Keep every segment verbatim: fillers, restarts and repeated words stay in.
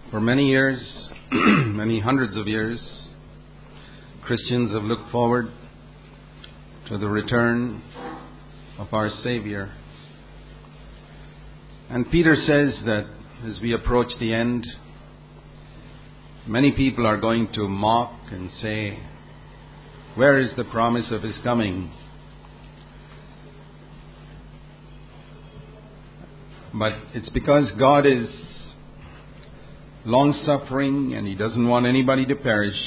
For many years, many hundreds of years, Christians have looked forward to the return of our Savior. And Peter says that as we approach the end, many people are going to mock and say, "Where is the promise of His coming?" But it's because God is long-suffering and He doesn't want anybody to perish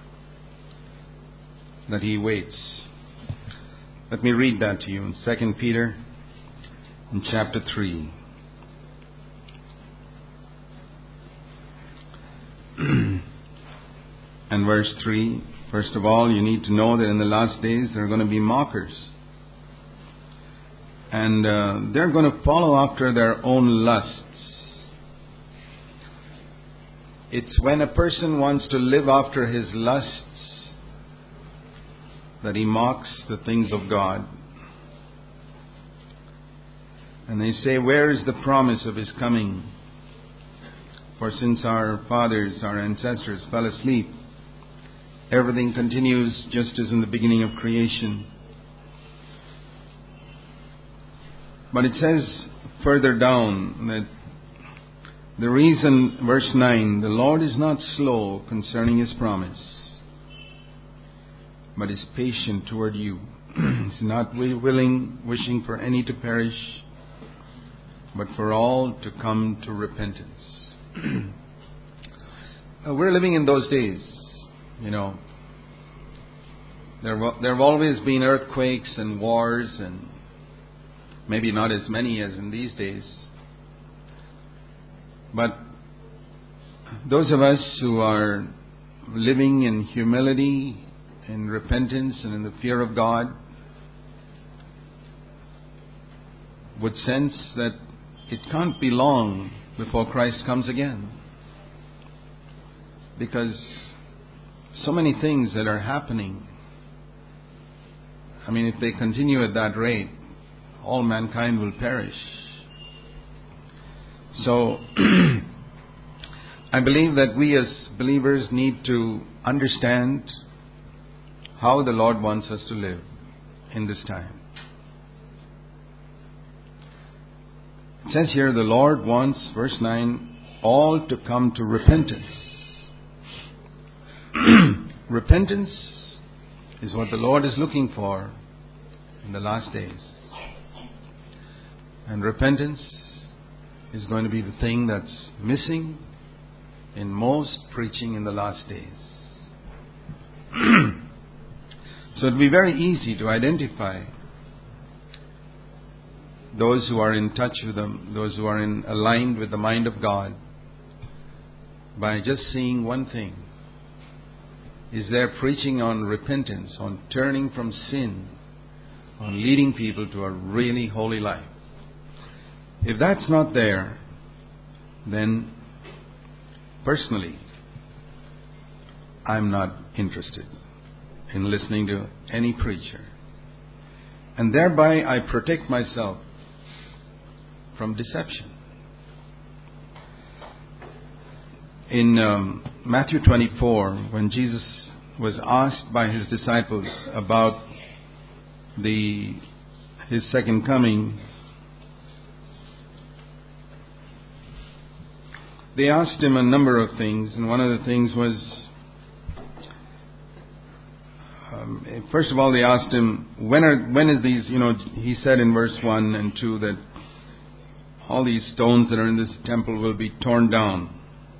that He waits. Let me read that to you in Second Peter in chapter three. And verse three, first of all, you need to know that in the last days there are going to be mockers. And uh, they're going to follow after their own lusts. It's when a person wants to live after his lusts that he mocks the things of God. And they say, "Where is the promise of His coming? For since our fathers, our ancestors fell asleep, everything continues just as in the beginning of creation." But it says further down that the reason, verse nine, "The Lord is not slow concerning His promise, but is patient toward you. He's not willing, wishing for any to perish, but for all to come to repentance." uh, we're living in those days, you know. There, there have always been earthquakes and wars, and maybe not as many as in these days. But those of us who are living in humility, in repentance, and in the fear of God would sense that it can't be long before Christ comes again. Because so many things that are happening, I mean, if they continue at that rate, all mankind will perish. So, I believe that we as believers need to understand how the Lord wants us to live in this time. It says here, the Lord wants, verse nine, all to come to repentance. Repentance is what the Lord is looking for in the last days. And repentance is going to be the thing that's missing in most preaching in the last days. So it will be very easy to identify those who are in touch with them, those who are in aligned with the mind of God, by just seeing one thing. Is there preaching on repentance, on turning from sin, on leading people to a really holy life? If that's not there, then personally, I'm not interested in listening to any preacher. And thereby I protect myself from deception. In um, Matthew twenty-four, when Jesus was asked by His disciples about the His second coming, they asked Him a number of things, and one of the things was, um, first of all, they asked Him, when are when is these, you know, He said in verse one and two that all these stones that are in this temple will be torn down.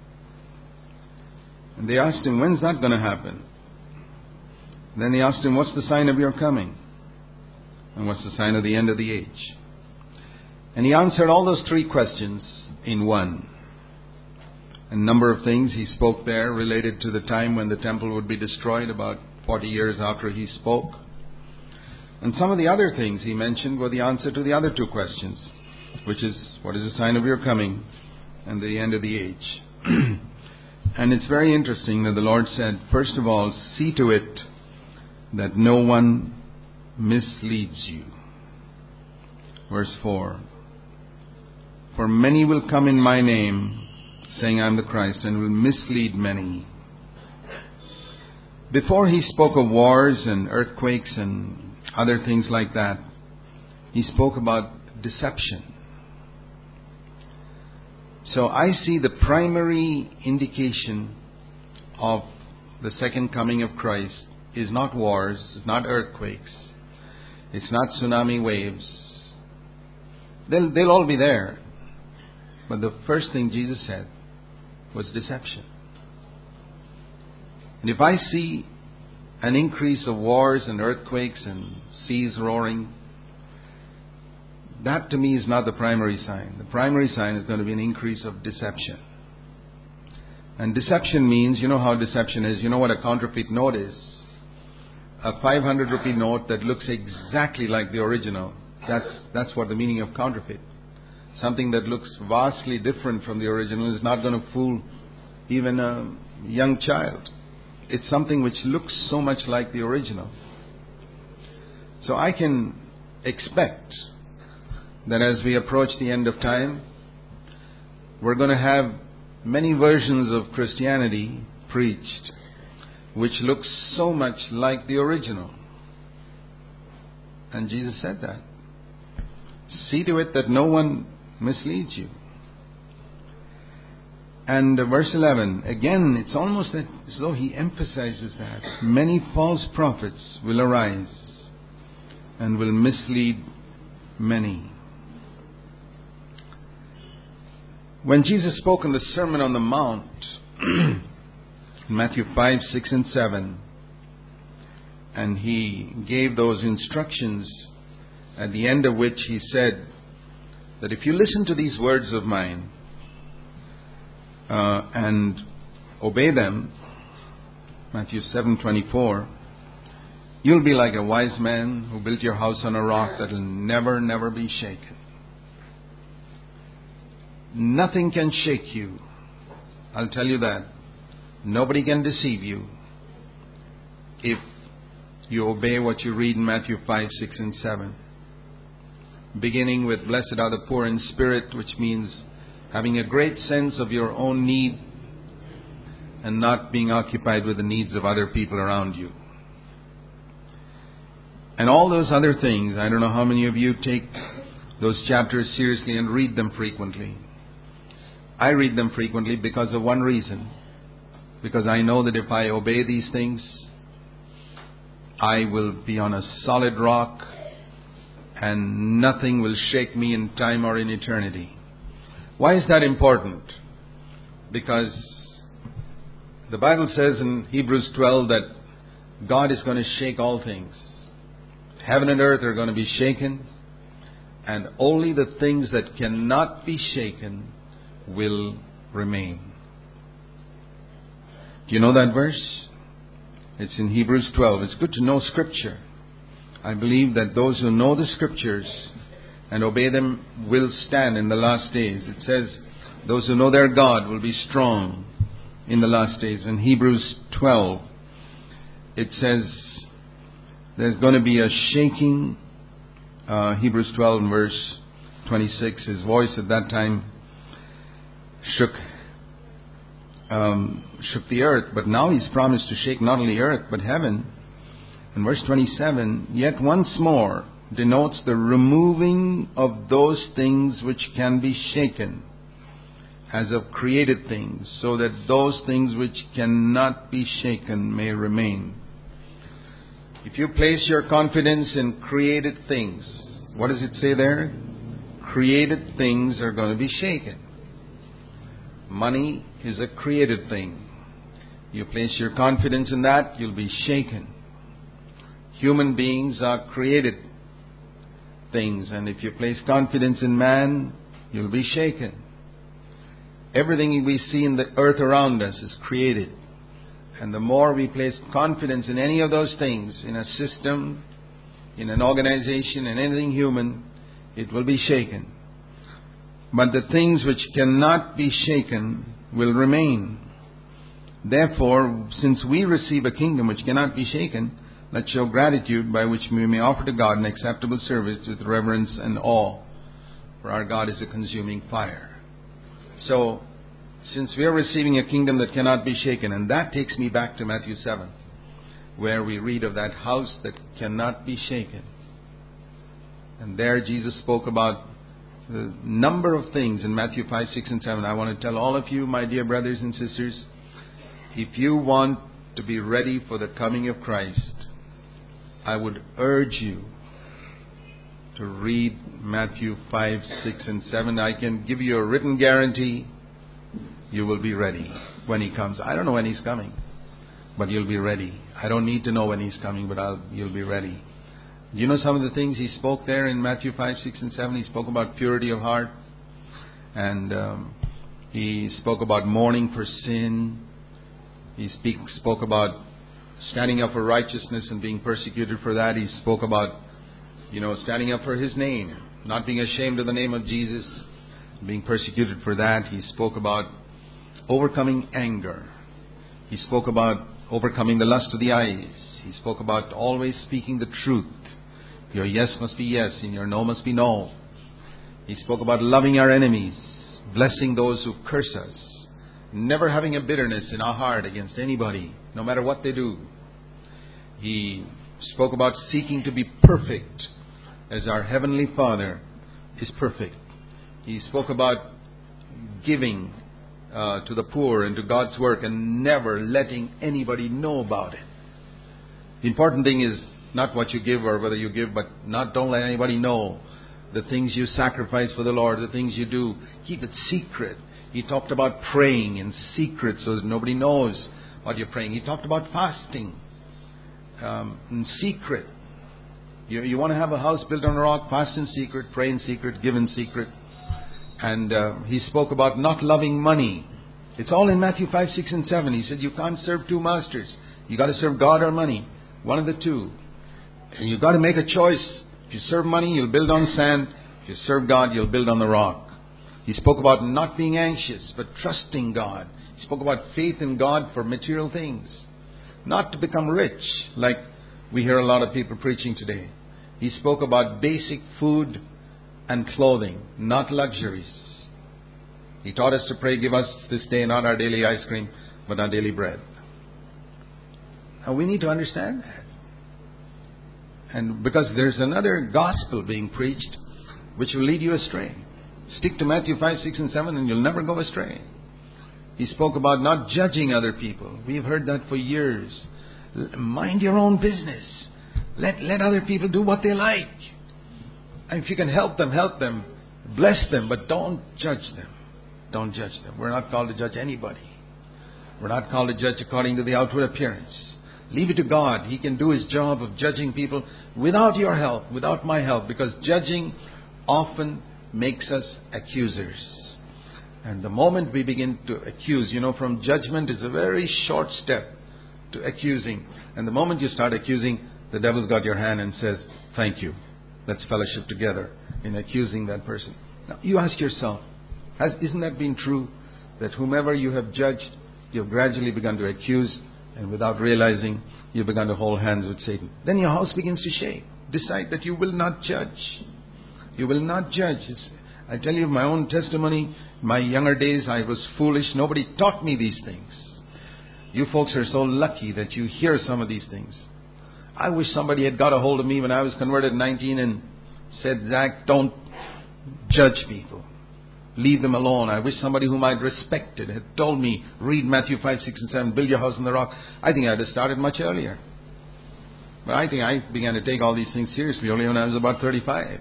And they asked Him, when's that going to happen? Then they asked Him, what's the sign of your coming? And what's the sign of the end of the age? And He answered all those three questions in one. A number of things He spoke there related to the time when the temple would be destroyed, about forty years after He spoke. And some of the other things He mentioned were the answer to the other two questions, which is, what is the sign of your coming and the end of the age? And it's very interesting that the Lord said, first of all, see to it that no one misleads you. Verse four, for many will come in my name, saying, "I'm the Christ," and will mislead many. Before he spoke of wars and earthquakes and other things like that, he spoke about deception. So I see the primary indication of the second coming of Christ is not wars, it's not earthquakes, it's not tsunami waves. They'll, they'll all be there. But the first thing Jesus said was deception. And if I see an increase of wars and earthquakes and seas roaring, that to me is not the primary sign. The primary sign is going to be an increase of deception. And deception means, you know how deception is. You know what a counterfeit note is. A five hundred rupee note that looks exactly like the original. That's, that's what the meaning of counterfeit. Something that looks vastly different from the original is not going to fool even a young child. It's something which looks so much like the original. So I can expect that as we approach the end of time, we're going to have many versions of Christianity preached which looks so much like the original. And Jesus said that. See to it that no one misleads you. And uh, verse eleven, again, it's almost as though he emphasizes that. Many false prophets will arise and will mislead many. When Jesus spoke in the Sermon on the Mount, Matthew five, six and seven, and he gave those instructions, at the end of which he said that if you listen to these words of mine uh, and obey them, Matthew seven twenty-four, you'll be like a wise man who built your house on a rock that will never, never be shaken. Nothing can shake you. I'll tell you that. Nobody can deceive you if you obey what you read in Matthew five, six and seven. Beginning with blessed are the poor in spirit, which means having a great sense of your own need and not being occupied with the needs of other people around you. And all those other things, I don't know how many of you take those chapters seriously and read them frequently. I read them frequently because of one reason. Because I know that if I obey these things, I will be on a solid rock and nothing will shake me in time or in eternity. Why is that important? Because the Bible says in Hebrews twelve that God is going to shake all things. Heaven and earth are going to be shaken, and only the things that cannot be shaken will remain. Do you know that verse? It's in Hebrews twelve. It's good to know Scripture. I believe that those who know the Scriptures and obey them will stand in the last days. It says those who know their God will be strong in the last days. In Hebrews twelve, it says there's going to be a shaking. Uh, Hebrews twelve and verse twenty-six, his voice at that time shook um, shook the earth, but now he's promised to shake not only earth but heaven. In verse twenty-seven, yet once more denotes the removing of those things which can be shaken, as of created things, so that those things which cannot be shaken may remain. If you place your confidence in created things, what does it say there? Created things are going to be shaken. Money is a created thing. You place your confidence in that, you'll be shaken. Human beings are created things, and if you place confidence in man, you'll be shaken. Everything we see in the earth around us is created. And the more we place confidence in any of those things, in a system, in an organization, in anything human, it will be shaken. But the things which cannot be shaken will remain. Therefore, since we receive a kingdom which cannot be shaken, let's show gratitude by which we may offer to God an acceptable service with reverence and awe. For our God is a consuming fire. So, since we are receiving a kingdom that cannot be shaken. And that takes me back to Matthew seven, where we read of that house that cannot be shaken. And there Jesus spoke about the number of things in Matthew five, six, and seven. I want to tell all of you, my dear brothers and sisters, if you want to be ready for the coming of Christ, I would urge you to read Matthew five, six, and seven. I can give you a written guarantee you will be ready when He comes. I don't know when He's coming, but you'll be ready. I don't need to know when He's coming, but I'll, you'll be ready. You know some of the things He spoke there in Matthew five, six, and seven? He spoke about purity of heart. And um, He spoke about mourning for sin. He speak, spoke about standing up for righteousness and being persecuted for that. He spoke about, you know, standing up for His name, not being ashamed of the name of Jesus, being persecuted for that. He spoke about overcoming anger. He spoke about overcoming the lust of the eyes. He spoke about always speaking the truth. Your yes must be yes and your no must be no. He spoke about loving our enemies, blessing those who curse us, never having a bitterness in our heart against anybody, no matter what they do. He spoke about seeking to be perfect as our Heavenly Father is perfect. He spoke about giving uh, to the poor and to God's work and never letting anybody know about it. The important thing is not what you give or whether you give, but not don't let anybody know the things you sacrifice for the Lord, the things you do. Keep it secret. He talked about praying in secret so that nobody knows what you're praying. He talked about fasting um, in secret. You, you want to have a house built on a rock, fast in secret, pray in secret, give in secret. And uh, he spoke about not loving money. It's all in Matthew five, six, and seven. He said you can't serve two masters. You got to serve God or money. One of the two. And you've got to make a choice. If you serve money, you'll build on sand. If you serve God, you'll build on the rock. He spoke about not being anxious, but trusting God. He spoke about faith in God for material things. Not to become rich, like we hear a lot of people preaching today. He spoke about basic food and clothing, not luxuries. He taught us to pray, give us this day not our daily ice cream, but our daily bread. Now we need to understand that. And because there's another gospel being preached which will lead you astray. Stick to Matthew five, six, and seven and you'll never go astray. He spoke about not judging other people. We've heard that for years. Mind your own business. Let, let other people do what they like. And if you can help them, help them. Bless them, but don't judge them. Don't judge them. We're not called to judge anybody. We're not called to judge according to the outward appearance. Leave it to God. He can do His job of judging people without your help, without my help, because judging often makes us accusers. And the moment we begin to accuse, you know, from judgment is a very short step to accusing. And the moment you start accusing, the devil's got your hand and says, thank you. Let's fellowship together in accusing that person. Now, you ask yourself, has, isn't that been true? That whomever you have judged, you have gradually begun to accuse, and without realizing, you've begun to hold hands with Satan. Then your house begins to shake. Decide that you will not judge. You will not judge. It's, I tell you my own testimony. My younger days, I was foolish. Nobody taught me these things. You folks are so lucky that you hear some of these things. I wish somebody had got a hold of me when I was converted at nineteen and said, Zach, don't judge people. Leave them alone. I wish somebody whom I'd respected had told me, read Matthew five, six, and seven, build your house on the rock. I think I'd have started much earlier. But I think I began to take all these things seriously only when I was about thirty-five.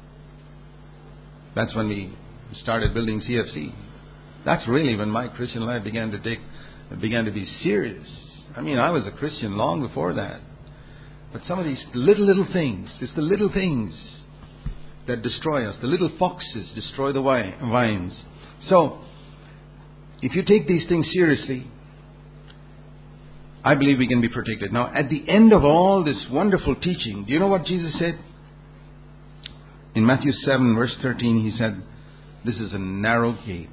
That's when we started building C F C. That's really when my Christian life began to take, began to be serious. I mean, I was a Christian long before that. But some of these little, little things, it's the little things that destroy us. The little foxes destroy the vines. So, if you take these things seriously, I believe we can be protected. Now, at the end of all this wonderful teaching, do you know what Jesus said? In Matthew seven, verse thirteen, He said, this is a narrow gate.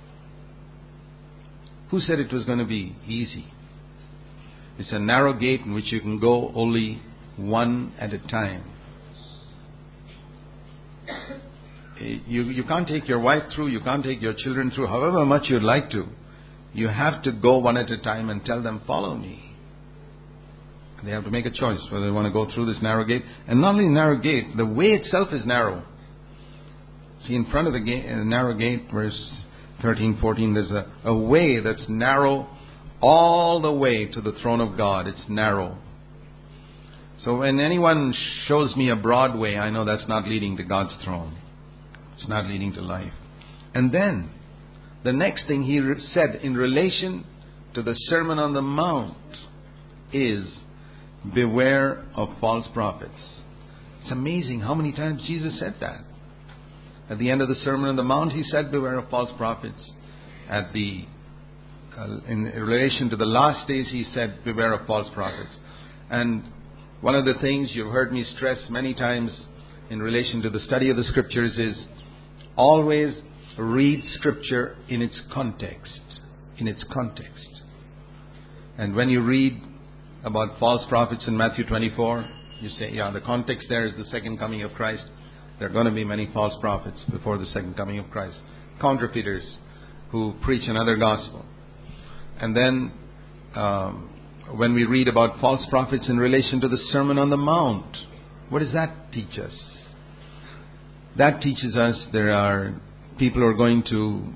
Who said it was going to be easy? It's a narrow gate in which you can go only one at a time. You, you can't take your wife through, you can't take your children through, however much you'd like to. You have to go one at a time and tell them, follow me. They have to make a choice whether they want to go through this narrow gate. And not only narrow gate, the way itself is narrow. See, in front of the gate, uh, narrow gate, verse thirteen, fourteen, there's a, a way that's narrow all the way to the throne of God. It's narrow. So when anyone shows me a broad way, I know that's not leading to God's throne. It's not leading to life. And then, the next thing he said in relation to the Sermon on the Mount is, beware of false prophets. It's amazing how many times Jesus said that. At the end of the Sermon on the Mount, he said, beware of false prophets. At the, uh, in relation to the last days, he said, beware of false prophets. And one of the things you've heard me stress many times in relation to the study of the Scriptures is always read Scripture in its context. In its context. And when you read about false prophets in Matthew twenty-four, you say, yeah, the context there is the second coming of Christ. There are going to be many false prophets before the second coming of Christ. Counterfeiters who preach another gospel. And then um, when we read about false prophets in relation to the Sermon on the Mount, what does that teach us? That teaches us there are people who are going to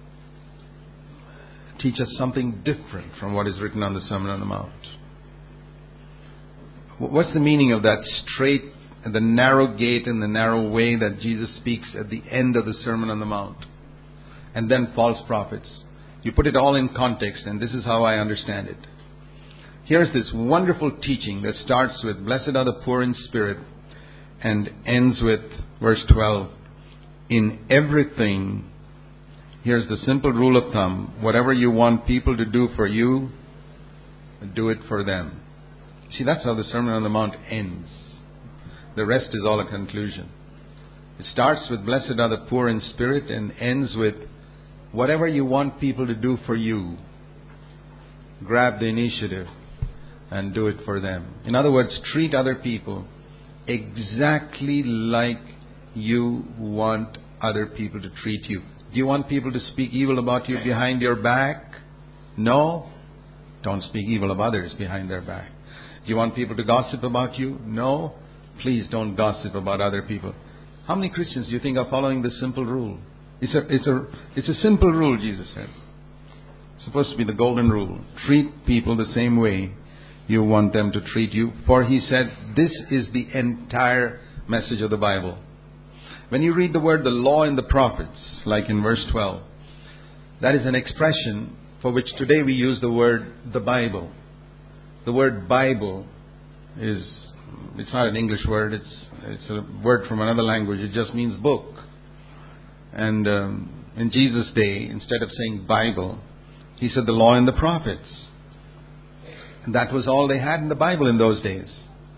teach us something different from what is written on the Sermon on the Mount. What's the meaning of that straight, the narrow gate and the narrow way that Jesus speaks at the end of the Sermon on the Mount? And then false prophets. You put it all in context, and this is how I understand it. Here's this wonderful teaching that starts with, blessed are the poor in spirit, and ends with verse twelve. In everything, here's the simple rule of thumb, whatever you want people to do for you, do it for them. See, that's how the Sermon on the Mount ends. The rest is all a conclusion. It starts with, blessed are the poor in spirit, and ends with, whatever you want people to do for you, grab the initiative and do it for them. In other words, treat other people exactly like you want other people to treat you. Do you want people to speak evil about you behind your back? No? Don't speak evil of others behind their back. Do you want people to gossip about you? No? Please don't gossip about other people. How many Christians do you think are following this simple rule? It's a, it's a, it's a simple rule, Jesus said. It's supposed to be the golden rule. Treat people the same way you want them to treat you. For he said, this is the entire message of the Bible. When you read the word the law and the prophets, like in verse twelve, that is an expression for which today we use the word the Bible. The word Bible is, it's not an English word, it's it's a word from another language. It just means book. And um, in Jesus' day, instead of saying Bible, he said the law and the prophets. And that was all they had in the Bible in those days.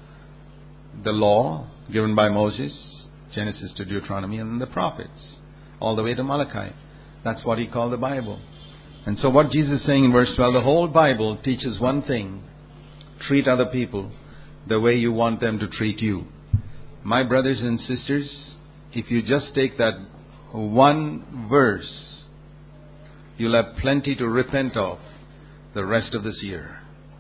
The law given by Moses, Genesis to Deuteronomy, and the prophets, all the way to Malachi. That's what he called the Bible. And so what Jesus is saying in verse twelve, the whole Bible teaches one thing: treat other people the way you want them to treat you. My brothers and sisters, if you just take that one verse, you'll have plenty to repent of the rest of this year.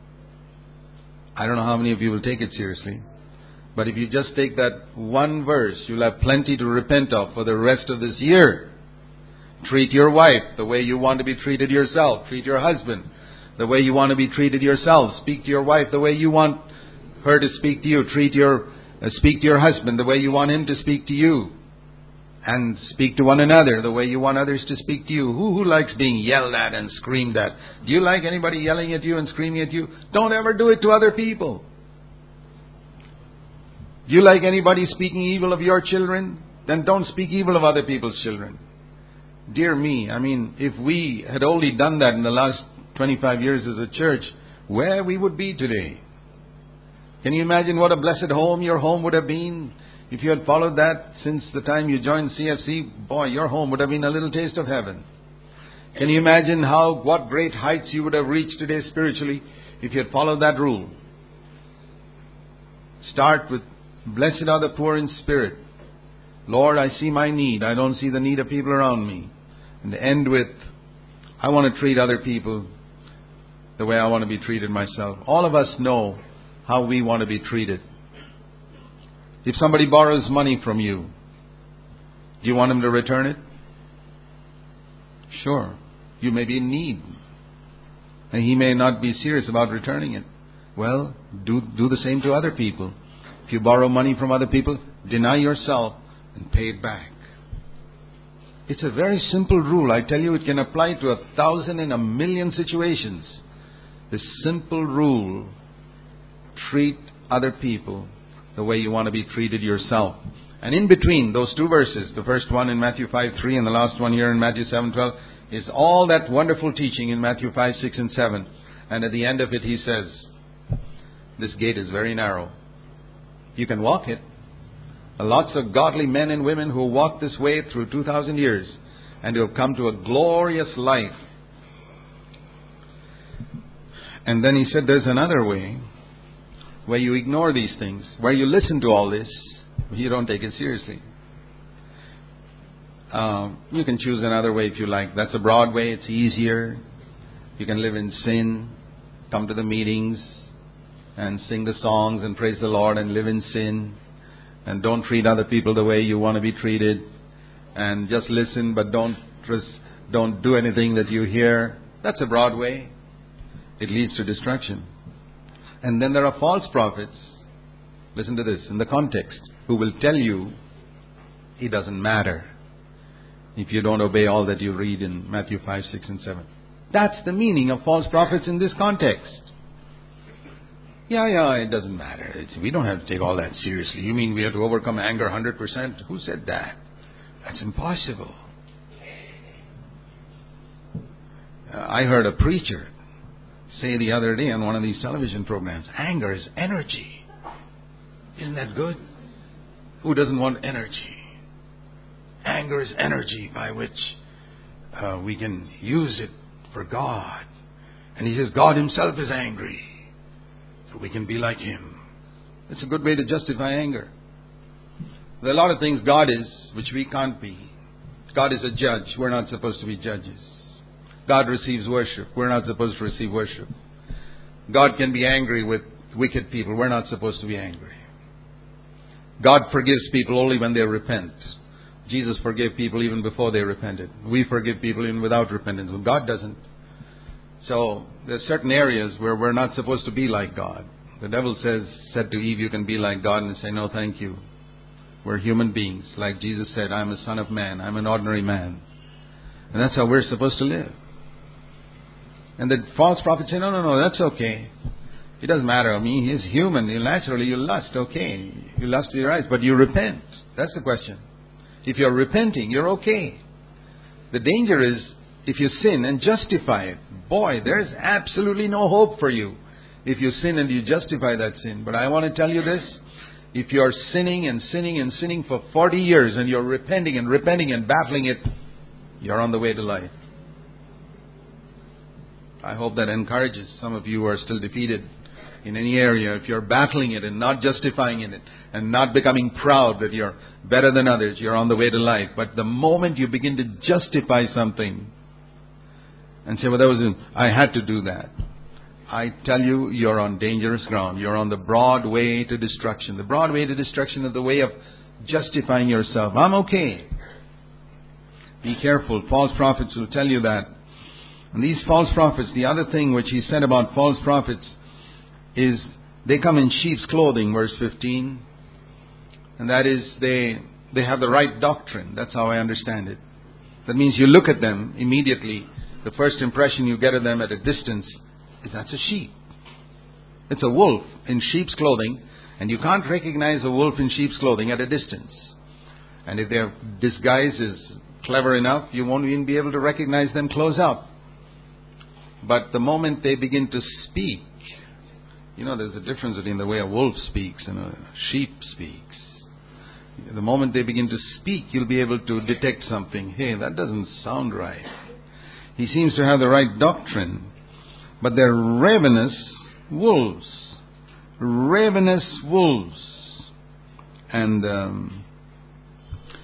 I don't know how many of you will take it seriously, but if you just take that one verse, you'll have plenty to repent of for the rest of this year. Treat your wife the way you want to be treated yourself. Treat your husband the way you want to be treated yourself. Speak to your wife the way you want her to speak to you. Treat your, uh, speak to your husband the way you want him to speak to you. And speak to one another the way you want others to speak to you. Who, who likes being yelled at and screamed at? Do you like anybody yelling at you and screaming at you? Don't ever do it to other people. Do you like anybody speaking evil of your children? Then don't speak evil of other people's children. Dear me, I mean, if we had only done that in the last twenty-five years as a church, where we would be today. Can you imagine what a blessed home your home would have been? If you had followed that since the time you joined C F C, boy, your home would have been a little taste of heaven. Can you imagine how, what great heights you would have reached today spiritually if you had followed that rule? Start with, blessed are the poor in spirit, Lord, I see my need. I don't see the need of people around me. And end with, I want to treat other people the way I want to be treated myself. All of us know how we want to be treated. If somebody borrows money from you, do you want him to return it? Sure. You may be in need. And he may not be serious about returning it. Well, do, do the same to other people. If you borrow money from other people, deny yourself and pay it back. It's a very simple rule. I tell you, it can apply to a thousand and a million situations. This simple rule, treat other people the way you want to be treated yourself. And in between those two verses, the first one in Matthew five three and the last one here in Matthew seven twelve, is all that wonderful teaching in Matthew five six and seven. And at the end of it he says, this gate is very narrow. You can walk it. Lots of godly men and women who walk this way through two thousand years, and you'll come to a glorious life. And then he said there's another way where you ignore these things, where you listen to all this, but you don't take it seriously. Um, you can choose another way if you like. That's a broad way. It's easier. You can live in sin, come to the meetings and sing the songs and praise the Lord and live in sin. And don't treat other people the way you want to be treated. And just listen, but don't don't do anything that you hear. That's a broad way. It leads to destruction. And then there are false prophets. Listen to this, in the context, who will tell you it doesn't matter if you don't obey all that you read in Matthew five, six, and seven. That's the meaning of false prophets in this context. Yeah, yeah, it doesn't matter. It's, we don't have to take all that seriously. You mean we have to overcome anger one hundred percent? Who said that? That's impossible. Uh, I heard a preacher say the other day on one of these television programs, anger is energy. Isn't that good? Who doesn't want energy? Anger is energy by which uh, we can use it for God. And he says God himself is angry. So we can be like him. It's a good way to justify anger. There are a lot of things God is, which we can't be. God is a judge. We're not supposed to be judges. God receives worship. We're not supposed to receive worship. God can be angry with wicked people. We're not supposed to be angry. God forgives people only when they repent. Jesus forgave people even before they repented. We forgive people even without repentance. But God doesn't. So there are certain areas where we're not supposed to be like God. The devil says, said to Eve, you can be like God, and say, no, thank you. We're human beings. Like Jesus said, I'm a son of man. I'm an ordinary man. And that's how we're supposed to live. And the false prophets say, no, no, no, that's okay. It doesn't matter. I mean, he's human. Naturally, you lust. Okay. You lust with your eyes, but you repent. That's the question. If you're repenting, you're okay. The danger is, if you sin and justify it, boy, there's absolutely no hope for you if you sin and you justify that sin. But I want to tell you this, if you're sinning and sinning and sinning for forty years and you're repenting and repenting and battling it, you're on the way to life. I hope that encourages some of you who are still defeated in any area. If you're battling it and not justifying it and not becoming proud that you're better than others, you're on the way to life. But the moment you begin to justify something and say, well, that was, I had to do that, I tell you, you're on dangerous ground. You're on the broad way to destruction. The broad way to destruction is the way of justifying yourself. I'm okay. Be careful. False prophets will tell you that. And these false prophets, the other thing which he said about false prophets is they come in sheep's clothing, verse fifteen. And that is, they they have the right doctrine. That's how I understand it. That means you look at them immediately. The first impression you get of them at a distance is that's a sheep. It's a wolf in sheep's clothing, and you can't recognize a wolf in sheep's clothing at a distance. And if their disguise is clever enough, you won't even be able to recognize them close up. But the moment they begin to speak, you know, there's a difference between the way a wolf speaks and a sheep speaks. The moment they begin to speak, you'll be able to detect something. Hey, that doesn't sound right. He seems to have the right doctrine, but they're ravenous wolves. Ravenous wolves. And um,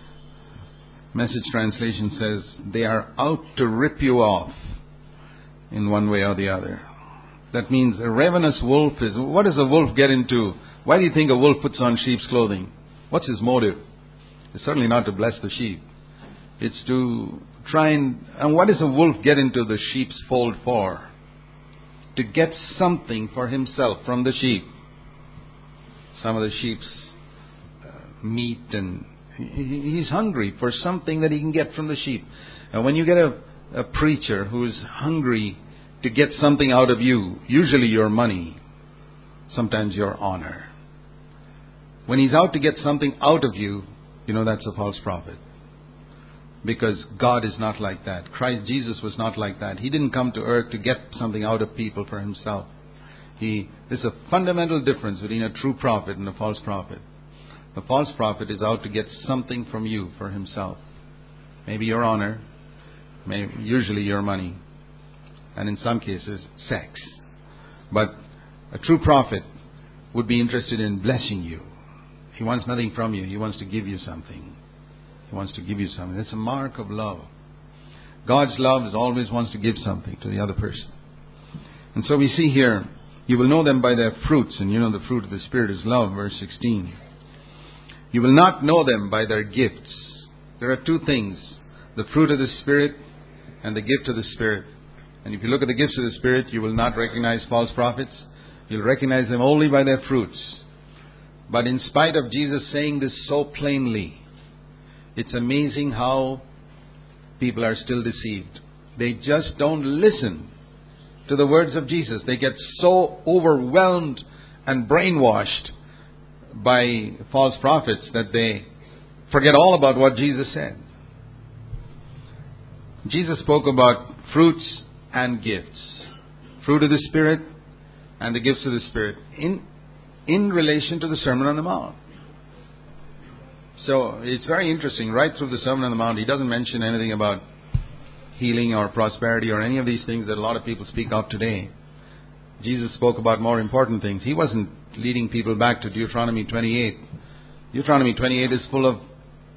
Message translation says, they are out to rip you off in one way or the other. That means a ravenous wolf is... What does a wolf get into? Why do you think a wolf puts on sheep's clothing? What's his motive? It's certainly not to bless the sheep. It's to try and... And what does a wolf get into the sheep's fold for? To get something for himself from the sheep. Some of the sheep's uh, meat, and he, he's hungry for something that he can get from the sheep. And when you get a, a preacher who is hungry to get something out of you, usually your money, sometimes your honor. When he's out to get something out of you, you know that's a false prophet. Because God is not like that. Christ Jesus was not like that. He didn't come to earth to get something out of people for himself. He, there's a fundamental difference between a true prophet and a false prophet. The false prophet is out to get something from you for himself. Maybe your honor, maybe, usually your money, and in some cases, sex. But a true prophet would be interested in blessing you. He wants nothing from you. He wants to give you something. He wants to give you something. That's a mark of love. God's love is always wants to give something to the other person. And so we see here, you will know them by their fruits. And you know the fruit of the Spirit is love, verse sixteen. You will not know them by their gifts. There are two things, the fruit of the Spirit and the gift of the Spirit. And if you look at the gifts of the Spirit, you will not recognize false prophets. You'll recognize them only by their fruits. But in spite of Jesus saying this so plainly, it's amazing how people are still deceived. They just don't listen to the words of Jesus. They get so overwhelmed and brainwashed by false prophets that they forget all about what Jesus said. Jesus spoke about fruits and gifts. Fruit of the Spirit and the gifts of the Spirit in, in relation to the Sermon on the Mount. So it's very interesting. Right through the Sermon on the Mount, He doesn't mention anything about healing or prosperity or any of these things that a lot of people speak of today. Jesus spoke about more important things. He wasn't leading people back to Deuteronomy twenty-eight. Deuteronomy twenty-eight is full of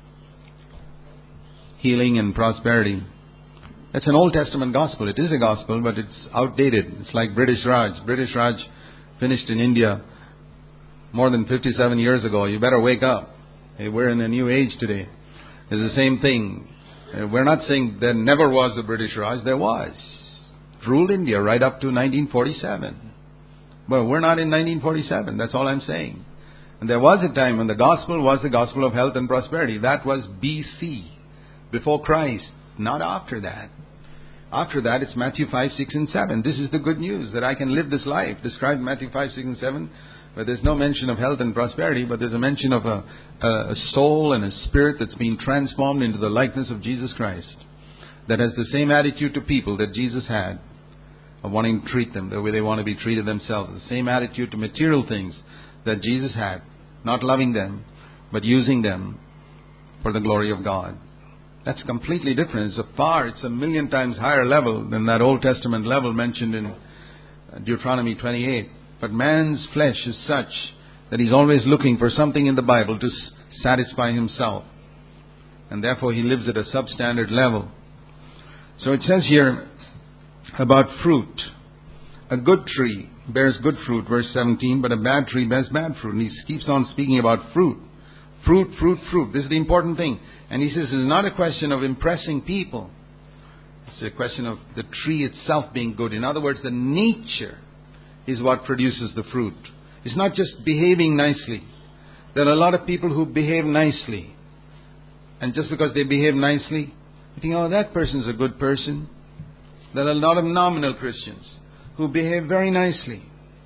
healing and prosperity. It's an Old Testament gospel. It is a gospel, but it's outdated. It's like British Raj. British Raj finished in India more than fifty-seven years ago. You better wake up. Hey, we're in a new age today. It's the same thing. We're not saying there never was a British Raj. There was. It ruled India right up to nineteen forty-seven. But we're not in nineteen forty-seven. That's all I'm saying. And there was a time when the gospel was the gospel of health and prosperity. That was B C, before Christ. Not after that. After that, it's Matthew five, six, and seven. This is the good news, that I can live this life. Described in Matthew five, six, and seven. But there's no mention of health and prosperity, but there's a mention of a, a soul and a spirit that's been transformed into the likeness of Jesus Christ, that has the same attitude to people that Jesus had, of wanting to treat them the way they want to be treated themselves. The same attitude to material things that Jesus had, not loving them, but using them for the glory of God. That's completely different. It's a far, it's a million times higher level than that Old Testament level mentioned in Deuteronomy twenty-eight. But man's flesh is such that he's always looking for something in the Bible to satisfy himself. And therefore he lives at a substandard level. So it says here about fruit. A good tree bears good fruit, verse seventeen, but a bad tree bears bad fruit. And he keeps on speaking about fruit. Fruit, fruit, fruit. This is the important thing. And he says it's not a question of impressing people. It's a question of the tree itself being good. In other words, the nature is what produces the fruit. It's not just behaving nicely. There are a lot of people who behave nicely. And just because they behave nicely, you think, oh, that person's a good person. There are a lot of nominal Christians who behave very nicely.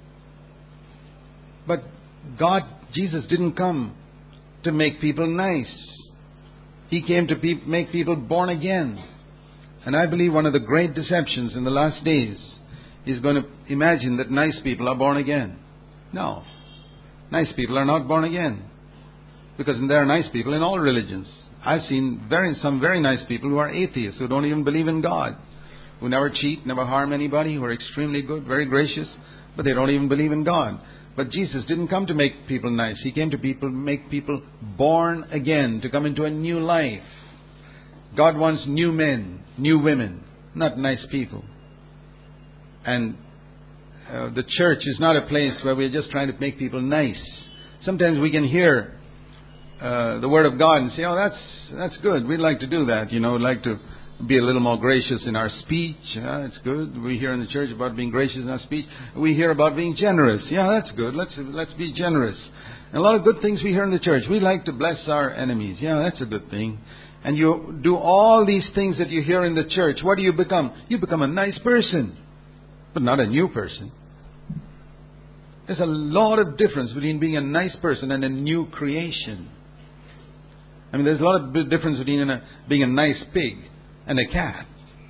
But God, Jesus didn't come to make people nice. He came to pe- make people born again. And I believe one of the great deceptions in the last days is going to imagine that nice people are born again. No. Nice people are not born again. Because there are nice people in all religions. I've seen very some very nice people who are atheists, who don't even believe in God, who never cheat, never harm anybody, who are extremely good, very gracious, but they don't even believe in God. But Jesus didn't come to make people nice. He came to people make people born again, to come into a new life. God wants new men, new women, not nice people. And uh, the church is not a place where we're just trying to make people nice. Sometimes we can hear uh, the Word of God and say, oh, that's that's good. We'd like to do that. You know, we'd like to be a little more gracious in our speech. Yeah, it's good. We hear in the church about being gracious in our speech. We hear about being generous. Yeah, that's good. Let's let's be generous. And a lot of good things we hear in the church. We like to bless our enemies. Yeah, that's a good thing. And you do all these things that you hear in the church. What do you become? You become a nice person, but not a new person. There's a lot of difference between being a nice person and a new creation. I mean, there's a lot of difference between a, being a nice pig and a cat.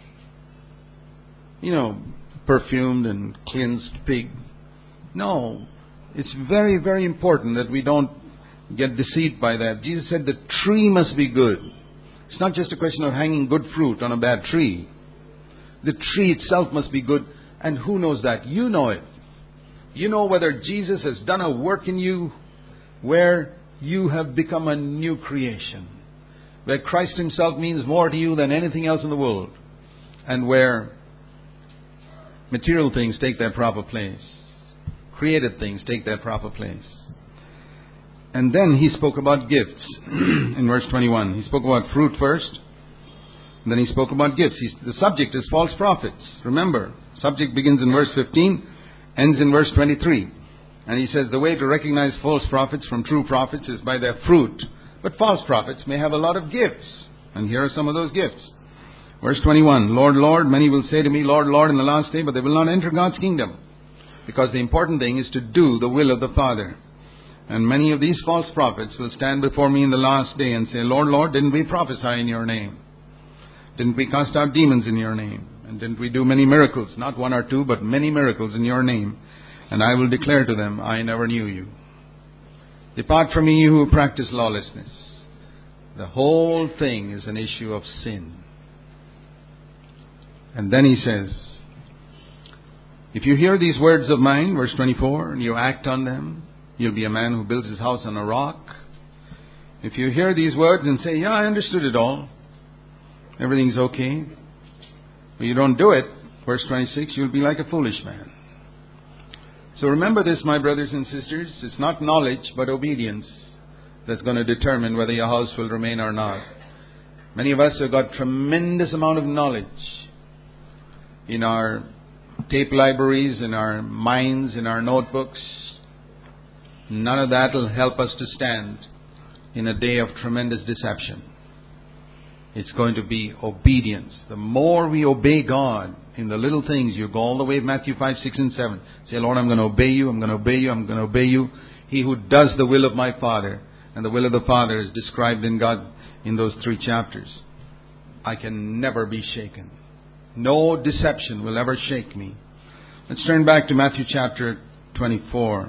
You know, perfumed and cleansed pig. No, it's very, very important that we don't get deceived by that. Jesus said the tree must be good. It's not just a question of hanging good fruit on a bad tree. The tree itself must be good. And who knows that? You know it. You know whether Jesus has done a work in you where you have become a new creation. Where Christ Himself means more to you than anything else in the world. And where material things take their proper place. Created things take their proper place. And then He spoke about gifts in verse twenty-one. He spoke about fruit first. Then He spoke about gifts. He's, the subject is false prophets. Remember, subject begins in verse fifteen, ends in verse twenty-three. And He says the way to recognize false prophets from true prophets is by their fruit. But false prophets may have a lot of gifts. And here are some of those gifts. Verse twenty-one, Lord, Lord, many will say to me, Lord, Lord, in the last day, but they will not enter God's kingdom. Because the important thing is to do the will of the Father. And many of these false prophets will stand before me in the last day and say, Lord, Lord, didn't we prophesy in your name? Didn't we cast out demons in your name? And didn't we do many miracles? Not one or two, but many miracles in your name. And I will declare to them, I never knew you. Depart from me, you who practice lawlessness. The whole thing is an issue of sin. And then He says, if you hear these words of mine, verse twenty-four, and you act on them, you'll be a man who builds his house on a rock. If you hear these words and say, yeah, I understood it all. Everything's okay. But you don't do it, verse twenty-six, you'll be like a foolish man. So remember this, my brothers and sisters. It's not knowledge, but obedience that's going to determine whether your house will remain or not. Many of us have got tremendous amount of knowledge in our tape libraries, in our minds, in our notebooks. None of that will help us to stand in a day of tremendous deception. It's going to be obedience. The more we obey God in the little things, you go all the way to Matthew five, six and seven. Say, Lord, I'm going to obey you, I'm going to obey you, I'm going to obey you. He who does the will of my Father. And the will of the Father is described in God in those three chapters. I can never be shaken. No deception will ever shake me. Let's turn back to Matthew chapter twenty-four.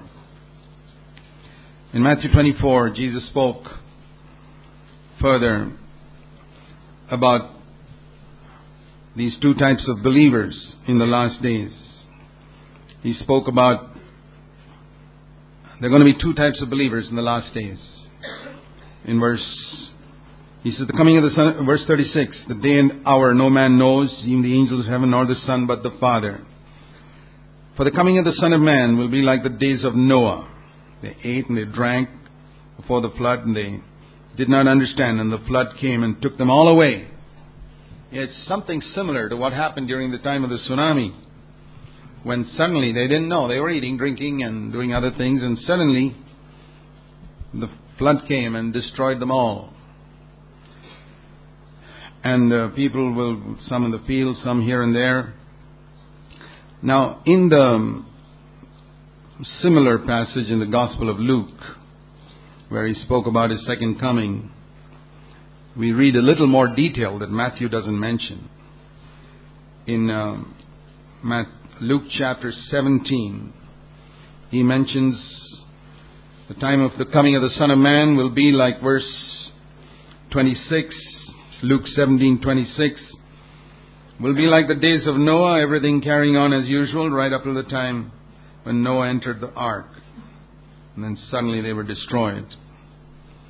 In Matthew twenty-four, Jesus spoke further about these two types of believers in the last days. He spoke about there are going to be two types of believers in the last days. In verse, he says, the coming of the Son, verse thirty-six, the day and hour no man knows, even the angels of heaven, nor the Son, but the Father. For the coming of the Son of Man will be like the days of Noah. They ate and they drank before the flood, and they did not understand, and the flood came and took them all away. It's something similar to what happened during the time of the tsunami, when suddenly they didn't know. They were eating, drinking, and doing other things, and suddenly the flood came and destroyed them all. And uh, people will, some in the field, some here and there. Now, in the similar passage in the Gospel of Luke, where He spoke about His second coming, we read a little more detail that Matthew doesn't mention. In uh, Matt, Luke chapter seventeen, He mentions the time of the coming of the Son of Man will be like verse twenty-six, Luke seventeen twenty-six, will be like the days of Noah, everything carrying on as usual right up to the time when Noah entered the ark. And then suddenly they were destroyed.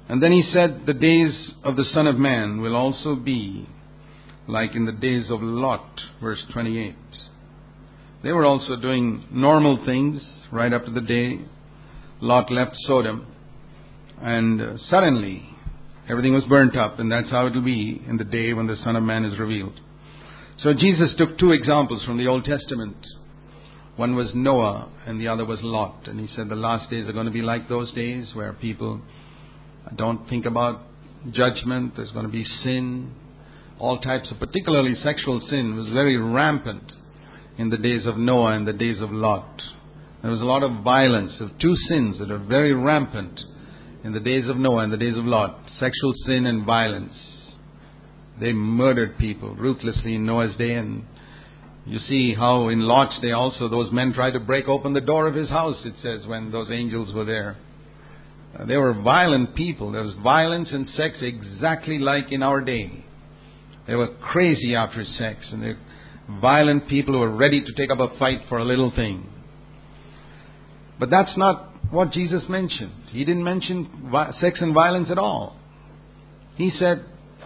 And then he said, the days of the Son of Man will also be like in the days of Lot, verse twenty-eight. They were also doing normal things right up to the day Lot left Sodom. And uh, suddenly, everything was burnt up, and that's how it will be in the day when the Son of Man is revealed. So Jesus took two examples from the Old Testament. One was Noah, and the other was Lot. And he said the last days are going to be like those days where people don't think about judgment. There's going to be sin. All types of, particularly sexual sin, was very rampant in the days of Noah and the days of Lot. There was a lot of violence, of two sins that are very rampant in the days of Noah and the days of Lot. Sexual sin and violence. They murdered people ruthlessly in Noah's day, and you see how in Lot's day also those men tried to break open the door of his house, it says, when those angels were there. Uh, they were violent people. There was violence and sex exactly like in our day. They were crazy after sex, and they were violent people who were ready to take up a fight for a little thing. But that's not what Jesus mentioned. He didn't mention vi- sex and violence at all. He said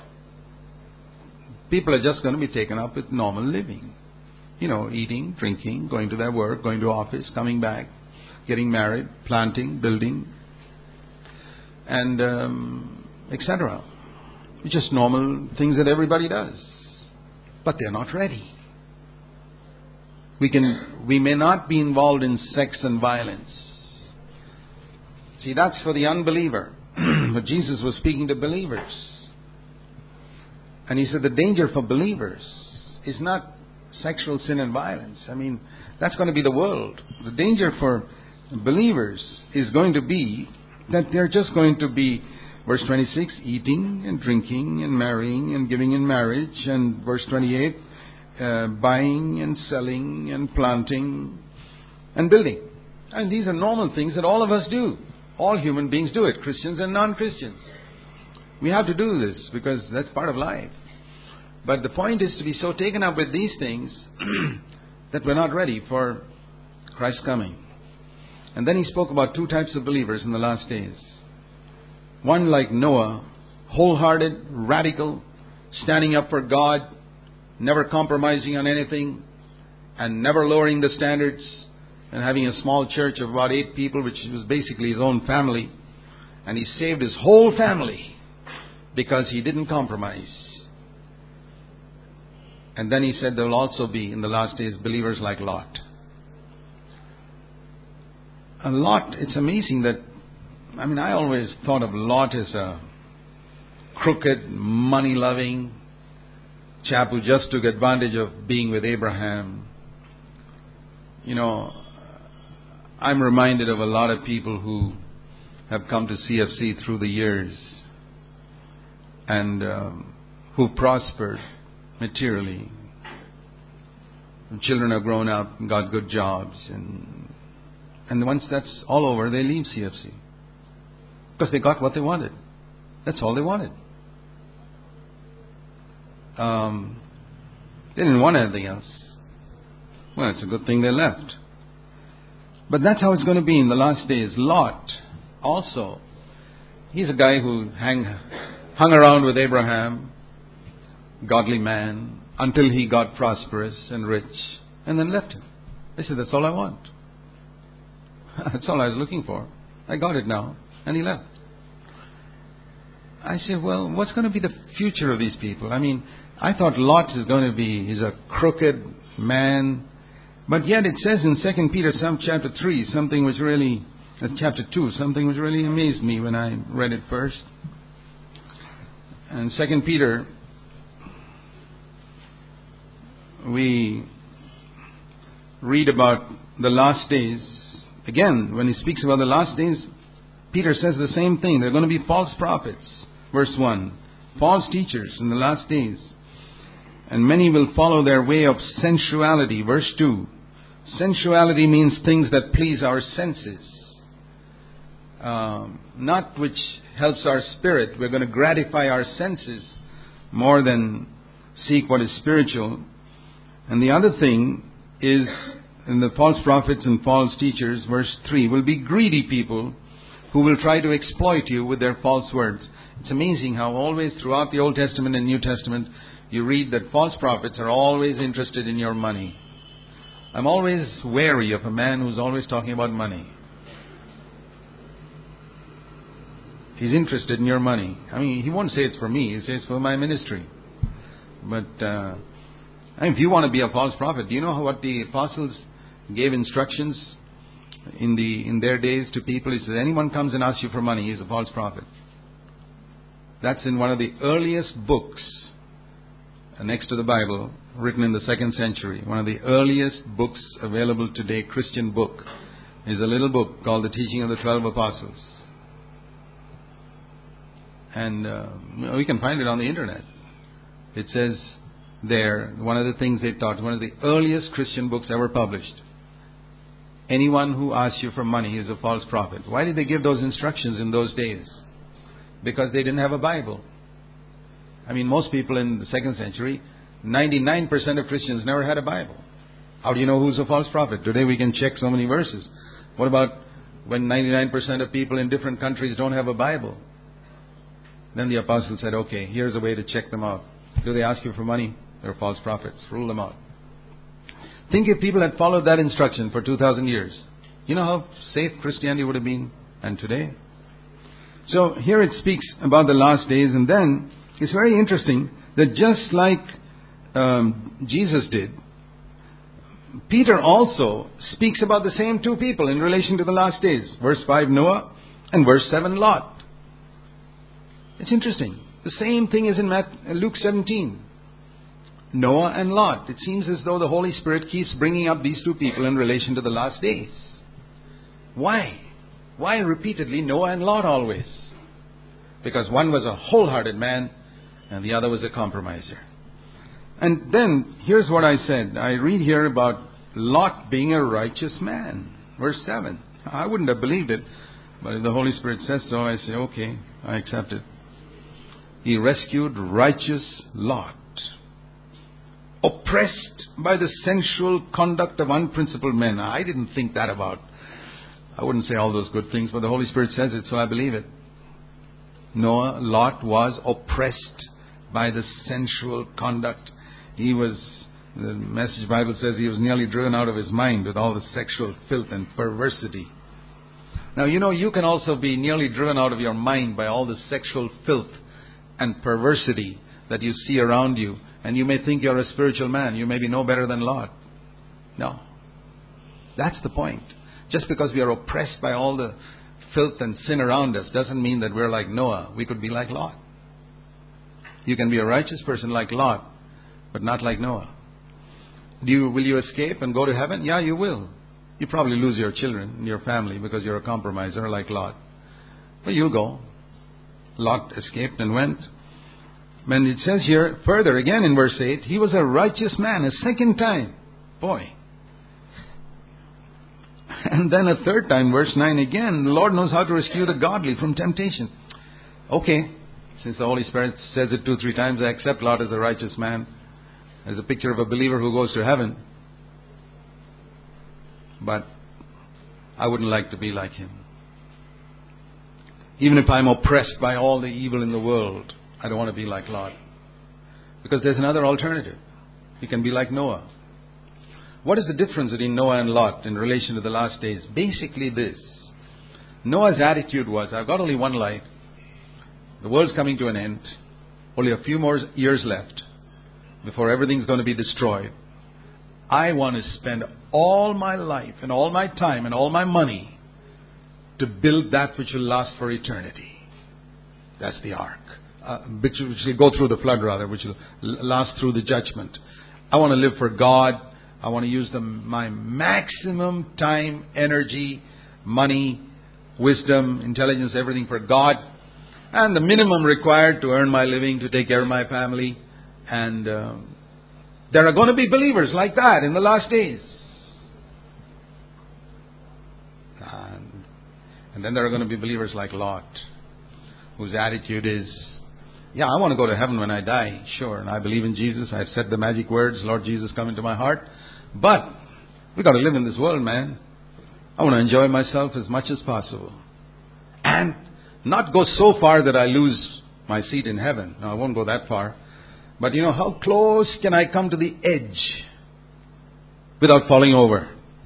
people are just going to be taken up with normal living. You know, eating, drinking, going to their work, going to office, coming back, getting married, planting, building, and um, et cetera. Just normal things that everybody does. But they're not ready. We can, we may not be involved in sex and violence. See, that's for the unbeliever. But Jesus was speaking to believers. And he said the danger for believers is not sexual sin and violence. I mean, that's going to be the world. The danger for believers is going to be that they're just going to be, verse twenty-six, eating and drinking and marrying and giving in marriage. And verse twenty-eight, uh, buying and selling and planting and building. And these are normal things that all of us do. All human beings do it, Christians and non-Christians. We have to do this because that's part of life. But the point is to be so taken up with these things that we're not ready for Christ's coming. And then he spoke about two types of believers in the last days. One like Noah, wholehearted, radical, standing up for God, never compromising on anything, and never lowering the standards, and having a small church of about eight people, which was basically his own family. And he saved his whole family because he didn't compromise. And then he said there will also be, in the last days, believers like Lot. A Lot, it's amazing that, I mean, I always thought of Lot as a crooked, money-loving chap who just took advantage of being with Abraham. You know, I'm reminded of a lot of people who have come to C F C through the years and um, who prospered materially. And children have grown up and got good jobs, and and once that's all over, they leave C F C because they got what they wanted. That's all they wanted. Um, they didn't want anything else. Well, it's a good thing they left. But that's how it's going to be in the last days. Lot also, he's a guy who hang, hung around with Abraham, godly man, until he got prosperous and rich, and then left him. He said, that's all I want. That's all I was looking for. I got it now. And he left. I said, well, what's going to be the future of these people? I mean, I thought Lot is going to be, he's a crooked man. But yet it says in Second Peter some chapter three, something which really, that's chapter two, something which really amazed me when I read it first. And Second Peter, we read about the last days. Again, when he speaks about the last days, Peter says the same thing. There are going to be false prophets. Verse one. False teachers in the last days. And many will follow their way of sensuality. Verse two. Sensuality means things that please our senses. Um, not which helps our spirit. We're going to gratify our senses more than seek what is spiritual. And the other thing is, in the false prophets and false teachers, verse three, will be greedy people who will try to exploit you with their false words. It's amazing how always throughout the Old Testament and New Testament, you read that false prophets are always interested in your money. I'm always wary of a man who's always talking about money. He's interested in your money. I mean, he won't say it's for me. He says it's for my ministry. But uh, if you want to be a false prophet, do you know what the apostles gave instructions in the in their days to people? He said, anyone comes and asks you for money, he's a false prophet. That's in one of the earliest books next to the Bible, written in the second century. One of the earliest books available today, Christian book, is a little book called The Teaching of the Twelve Apostles. And uh, we can find it on the internet. It says there, one of the things they taught, one of the earliest Christian books ever published. Anyone who asks you for money is a false prophet. Why did they give those instructions in those days? Because they didn't have a Bible. I mean, most people in the second century, ninety-nine percent of Christians never had a Bible. How do you know who's a false prophet? Today we can check so many verses. What about when ninety-nine percent of people in different countries don't have a Bible? Then the apostle said, okay, here's a way to check them out. Do they ask you for money? They're false prophets. Rule them out. Think if people had followed that instruction for two thousand years. You know how safe Christianity would have been? And today? So here it speaks about the last days, and then it's very interesting that just like um, Jesus did, Peter also speaks about the same two people in relation to the last days. Verse five, Noah, and verse seven, Lot. It's interesting. The same thing is in Luke seventeen. Noah and Lot. It seems as though the Holy Spirit keeps bringing up these two people in relation to the last days. Why? Why repeatedly Noah and Lot always? Because one was a wholehearted man and the other was a compromiser. And then, here's what I said. I read here about Lot being a righteous man. Verse seven. I wouldn't have believed it, but if the Holy Spirit says so, I say, okay, I accept it. He rescued righteous Lot, oppressed by the sensual conduct of unprincipled men. I didn't think that about. I wouldn't say all those good things, but the Holy Spirit says it, so I believe it. Noah, Lot was oppressed by the sensual conduct. He was, the Message Bible says, he was nearly driven out of his mind with all the sexual filth and perversity. Now, you know, you can also be nearly driven out of your mind by all the sexual filth and perversity that you see around you. And you may think you're a spiritual man. You may be no better than Lot. No. That's the point. Just because we are oppressed by all the filth and sin around us doesn't mean that we're like Noah. We could be like Lot. You can be a righteous person like Lot, but not like Noah. Do you, will you escape and go to heaven? Yeah, you will. You probably lose your children and your family because you're a compromiser like Lot. But you'll go. Lot escaped and went. And it says here, further again in verse eight, he was a righteous man a second time. Boy. And then a third time, verse nine again, the Lord knows how to rescue the godly from temptation. Okay, since the Holy Spirit says it two, three times, I accept Lot as a righteous man, as a picture of a believer who goes to heaven. But I wouldn't like to be like him. Even if I'm oppressed by all the evil in the world, I don't want to be like Lot. Because there's another alternative. You can be like Noah. What is the difference between Noah and Lot in relation to the last days? Basically this. Noah's attitude was, I've got only one life. The world's coming to an end. Only a few more years left before everything's going to be destroyed. I want to spend all my life and all my time and all my money to build that which will last for eternity. That's the ark. Uh, which, which will go through the flood rather, which will last through the judgment. I want to live for God. I want to use the, my maximum time, energy, money, wisdom, intelligence, everything for God. And the minimum required to earn my living, to take care of my family. And uh, there are going to be believers like that in the last days. And, and then there are going to be believers like Lot, whose attitude is, yeah, I want to go to heaven when I die, sure. And I believe in Jesus. I've said the magic words, Lord Jesus, come into my heart. But we got to live in this world, man. I want to enjoy myself as much as possible. and not go so far that I lose my seat in heaven. No, I won't go that far. But you know, how close can I come to the edge without falling over?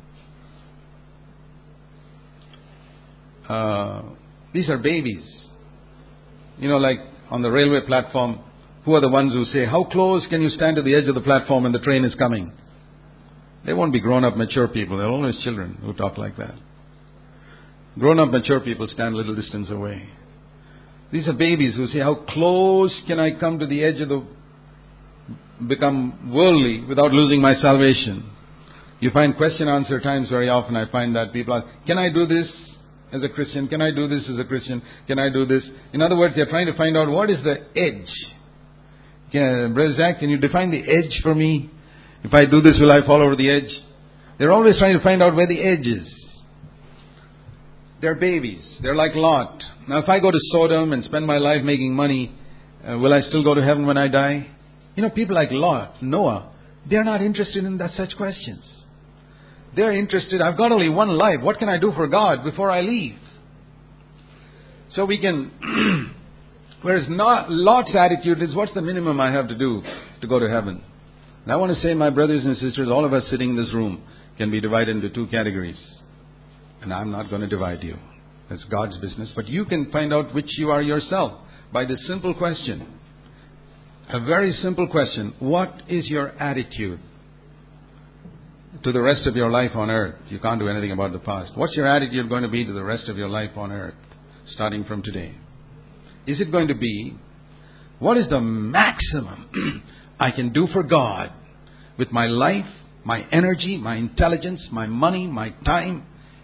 Uh, these are babies. You know, like on the railway platform, who are the ones who say, how close can you stand to the edge of the platform when the train is coming? They won't be grown-up, mature people. They're always children who talk like that. Grown-up, mature people stand a little distance away. These are babies who say, how close can I come to the edge of the... become worldly without losing my salvation? You find question-answer times very often. I find that people ask, can I do this as a Christian? Can I do this as a Christian? Can I do this? In other words, they're trying to find out what is the edge. Can, Brother Zach, can you define the edge for me? If I do this, will I fall over the edge? They're always trying to find out where the edge is. They're babies. They're like Lot. Now, if I go to Sodom and spend my life making money, uh, will I still go to heaven when I die? You know, people like Lot, Noah, they're not interested in that such questions. They're interested, I've got only one life. What can I do for God before I leave? So we can... Whereas not, Lot's attitude is, what's the minimum I have to do to go to heaven? And I want to say, my brothers and sisters, all of us sitting in this room can be divided into two categories. And I'm not going to divide you. That's God's business. But you can find out which you are yourself by this simple question. A very simple question. What is your attitude to the rest of your life on earth? You can't do anything about the past. What's your attitude going to be to the rest of your life on earth, starting from today? Is it going to be, what is the maximum I can do for God with my life, my energy, my intelligence, my money, my time?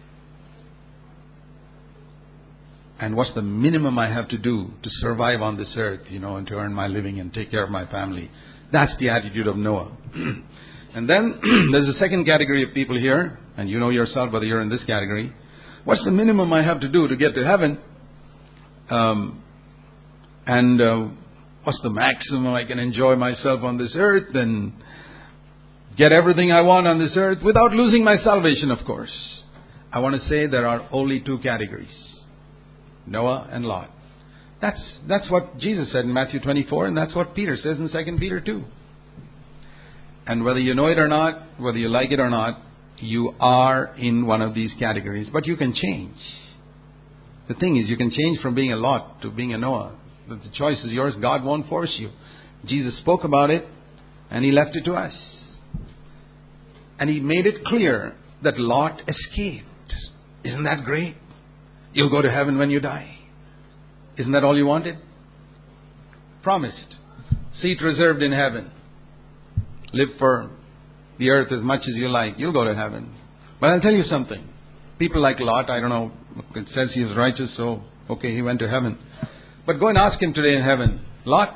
And what's the minimum I have to do to survive on this earth, you know, and to earn my living and take care of my family? That's the attitude of Noah. And then there's a second category of people here, and you know yourself whether you're in this category. What's the minimum I have to do to get to heaven? Um, and uh, what's the maximum I can enjoy myself on this earth and get everything I want on this earth without losing my salvation, of course? I want to say there are only two categories. Noah and Lot. That's that's what Jesus said in Matthew twenty-four, and that's what Peter says in Second Peter two. And whether you know it or not, whether you like it or not, you are in one of these categories. But you can change. The thing is, you can change from being a Lot to being a Noah. The choice is yours. God won't force you. Jesus spoke about it, and He left it to us. And He made it clear that Lot escaped. Isn't that great? You'll go to heaven when you die. Isn't that all you wanted? Promised. Seat reserved in heaven. Live for the earth as much as you like. You'll go to heaven. But I'll tell you something. People like Lot, I don't know, it says he was righteous, so okay, he went to heaven. But go and ask him today in heaven, Lot,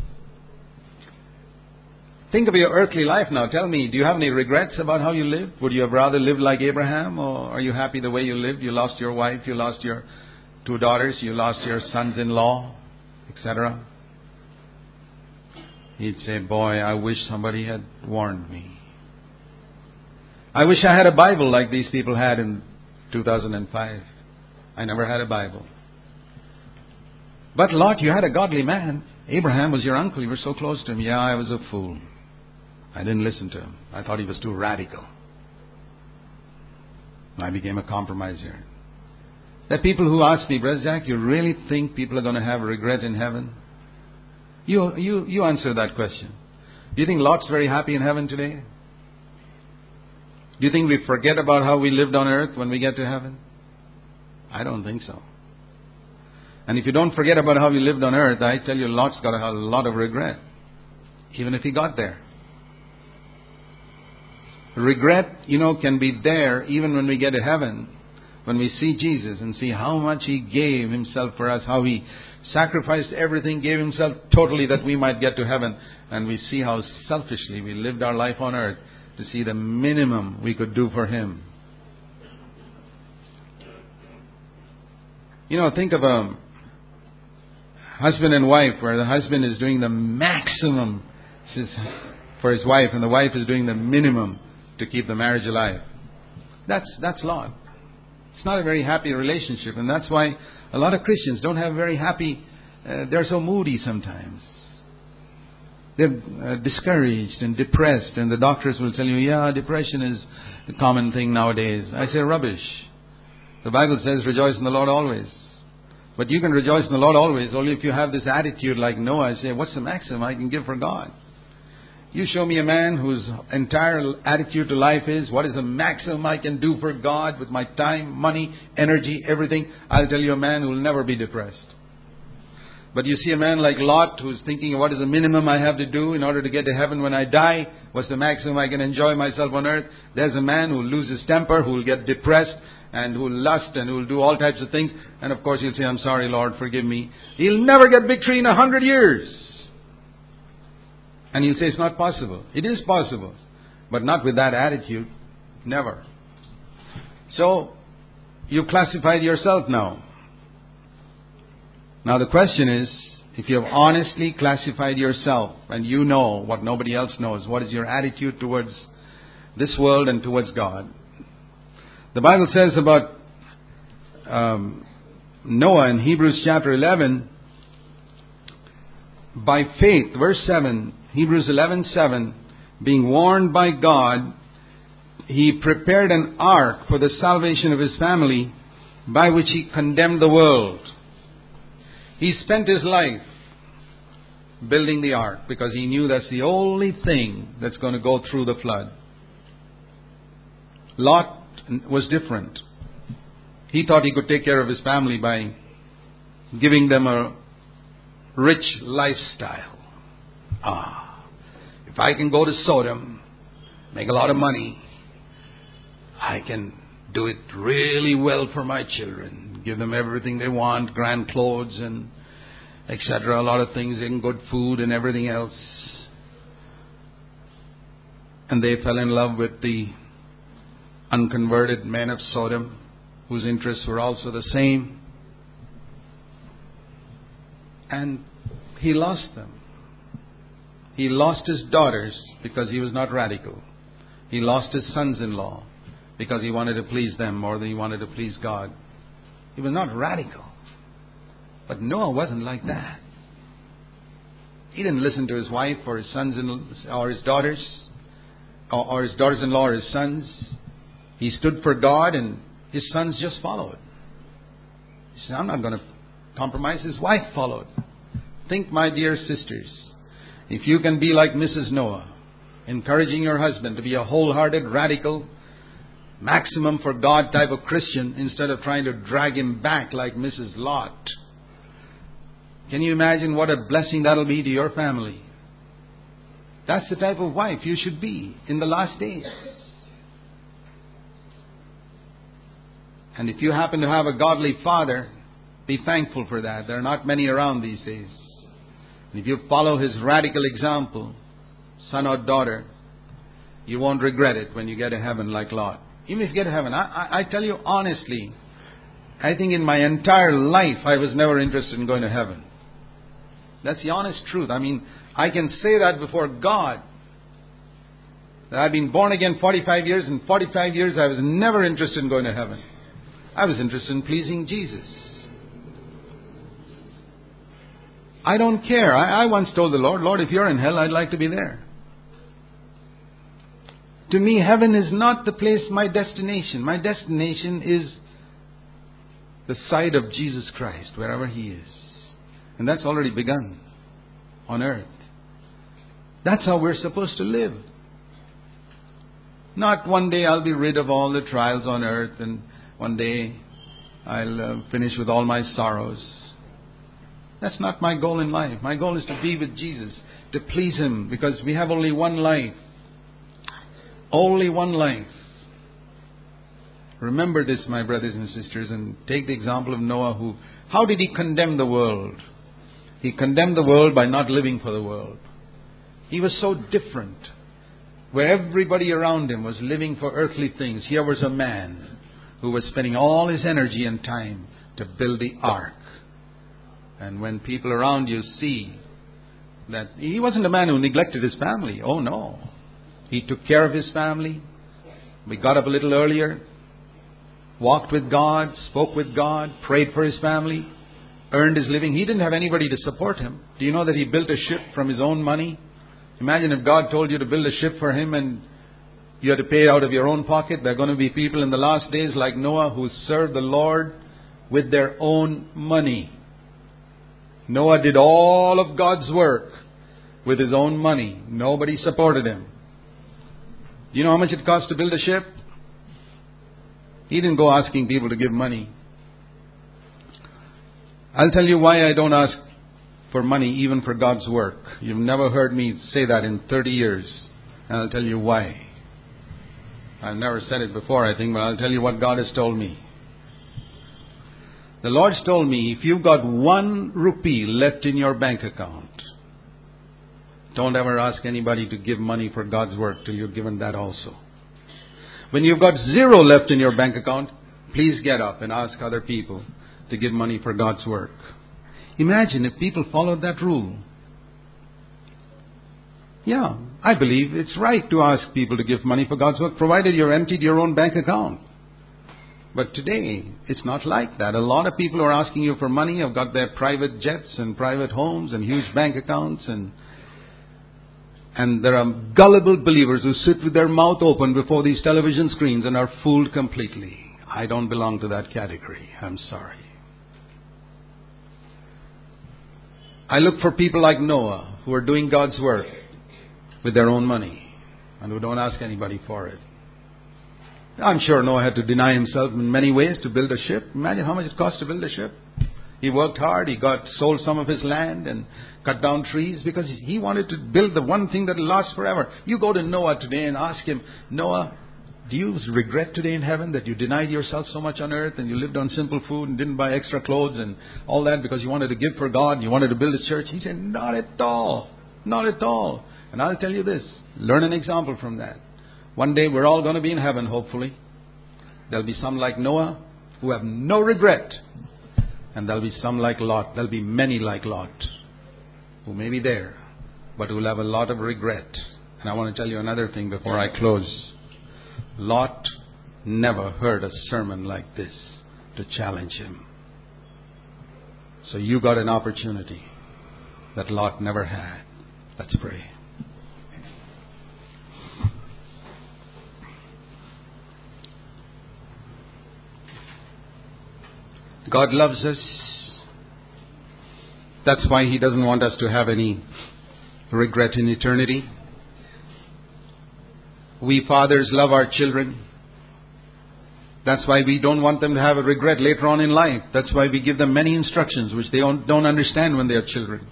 think of your earthly life now. Tell me, do you have any regrets about how you lived? Would you have rather lived like Abraham, or are you happy the way you lived? You lost your wife, you lost your two daughters, you lost your sons-in-law, et cetera. He'd say, boy, I wish somebody had warned me. I wish I had a Bible like these people had in two thousand five. I never had a Bible. But Lot, you had a godly man. Abraham was your uncle. You were so close to him. Yeah, I was a fool. I didn't listen to him. I thought he was too radical. I became a compromiser. There are people who ask me, Brother Zach, you really think people are going to have regret in heaven? You, you, you answer that question. Do you think Lot's very happy in heaven today? Do you think we forget about how we lived on earth when we get to heaven? I don't think so. And if you don't forget about how you lived on earth, I tell you, Lot's got a lot of regret, even if he got there. Regret, you know, can be there even when we get to heaven, when we see Jesus and see how much He gave Himself for us, how He sacrificed everything, gave Himself totally that we might get to heaven. And we see how selfishly we lived our life on earth to see the minimum we could do for Him. You know, think of a husband and wife where the husband is doing the maximum for his wife and the wife is doing the minimum to keep the marriage alive. That's that's Lot. It's not a very happy relationship, and that's why a lot of Christians don't have very happy, uh, they're so moody sometimes. They're uh, discouraged and depressed, and the doctors will tell you, yeah, depression is the common thing nowadays. I say, rubbish. The Bible says, rejoice in the Lord always. But you can rejoice in the Lord always only if you have this attitude like Noah. I say, what's the maximum I can give for God? You show me a man whose entire attitude to life is, what is the maximum I can do for God with my time, money, energy, everything? I'll tell you a man who will never be depressed. But you see a man like Lot who's thinking, what is the minimum I have to do in order to get to heaven when I die? What's the maximum I can enjoy myself on earth? There's a man who will lose his temper, who will get depressed, and who will lust, and who will do all types of things. And of course he'll say, I'm sorry, Lord, forgive me. He'll never get victory in a hundred years. And he'll say, it's not possible. It is possible. But not with that attitude. Never. So, you classified yourself now. Now the question is, if you have honestly classified yourself and you know what nobody else knows, what is your attitude towards this world and towards God? The Bible says about um, Noah in Hebrews chapter eleven, by faith, verse seven, Hebrews eleven seven, being warned by God, he prepared an ark for the salvation of his family, by which he condemned the world. He spent his life building the ark because he knew that's the only thing that's going to go through the flood. Lot was different. He thought he could take care of his family by giving them a rich lifestyle. Ah, if I can go to Sodom, make a lot of money, I can do it really well for my children. Give them everything they want, grand clothes and et cetera. A lot of things and good food and everything else. And they fell in love with the unconverted men of Sodom, whose interests were also the same. And he lost them. He lost his daughters because he was not radical. He lost his sons-in-law because he wanted to please them more than he wanted to please God. He was not radical. But Noah wasn't like that. He didn't listen to his wife or his sons or his daughters or, or his daughters-in-law or his sons. He stood for God and his sons just followed. He said, I'm not going to compromise. His wife followed. Think, my dear sisters, if you can be like Missus Noah, encouraging your husband to be a wholehearted, radical, maximum for God type of Christian instead of trying to drag him back like Missus Lot. Can you imagine what a blessing that'll be to your family? That's the type of wife you should be in the last days. And if you happen to have a godly father, be thankful for that. There are not many around these days. And if you follow his radical example, son or daughter, you won't regret it when you get to heaven like Lot. Even if you get to heaven, I, I, I tell you honestly, I think in my entire life I was never interested in going to heaven. That's the honest truth. I mean, I can say that before God. That I've been born again forty-five years, and forty-five years I was never interested in going to heaven. I was interested in pleasing Jesus. I don't care. I, I once told the Lord, Lord, if you're in hell, I'd like to be there. To me, heaven is not the place, my destination. My destination is the side of Jesus Christ, wherever He is. And that's already begun on earth. That's how we're supposed to live. Not one day I'll be rid of all the trials on earth and one day I'll uh, finish with all my sorrows. That's not my goal in life. My goal is to be with Jesus, to please Him, because we have only one life. Only one life. Remember this, my brothers and sisters, and take the example of Noah, who, how did he condemn the world? He condemned the world by not living for the world. He was so different. Where everybody around him was living for earthly things, here was a man who was spending all his energy and time to build the ark. And when people around you see that he wasn't a man who neglected his family. Oh no. He took care of his family. We got up a little earlier. walked with God, spoke with God, prayed for his family, earned his living. He didn't have anybody to support him. Do you know that he built a ship from his own money? Imagine if God told you to build a ship for him and you had to pay it out of your own pocket. There are going to be people in the last days like Noah who serve the Lord with their own money. Noah did all of God's work with his own money. Nobody supported him. Do you know how much it cost to build a ship? He didn't go asking people to give money. I'll tell you why I don't ask for money even for God's work. You've never heard me say that in thirty years. And I'll tell you why. I've never said it before, I think, but I'll tell you what God has told me. The Lord's told me, if you've got one rupee left in your bank account, don't ever ask anybody to give money for God's work till you've given that also. When you've got zero left in your bank account, please get up and ask other people to give money for God's work. Imagine if people followed that rule. Yeah, I believe it's right to ask people to give money for God's work, provided you're emptied your own bank account. But today, it's not like that. A lot of people who are asking you for money have got their private jets and private homes and huge bank accounts. And and there are gullible believers who sit with their mouth open before these television screens and are fooled completely. I don't belong to that category. I'm sorry. I look for people like Noah who are doing God's work with their own money and who don't ask anybody for it. I'm sure Noah had to deny himself in many ways to build a ship. Imagine how much it cost to build a ship. He worked hard. He got sold some of his land and cut down trees because he wanted to build the one thing that will last forever. You go to Noah today and ask him, Noah, do you regret today in heaven that you denied yourself so much on earth and you lived on simple food and didn't buy extra clothes and all that because you wanted to give for God and you wanted to build a church? He said, not at all. Not at all. And I'll tell you this, learn an example from that. One day we're all going to be in heaven, hopefully. There'll be some like Noah who have no regret. And there'll be some like Lot. There'll be many like Lot who may be there, but who will have a lot of regret. And I want to tell you another thing before I close. Lot never heard a sermon like this to challenge him. So you got an opportunity that Lot never had. Let's pray. God loves us. That's why He doesn't want us to have any regret in eternity. We fathers love our children. That's why we don't want them to have a regret later on in life. That's why we give them many instructions which they don't, don't understand when they are children.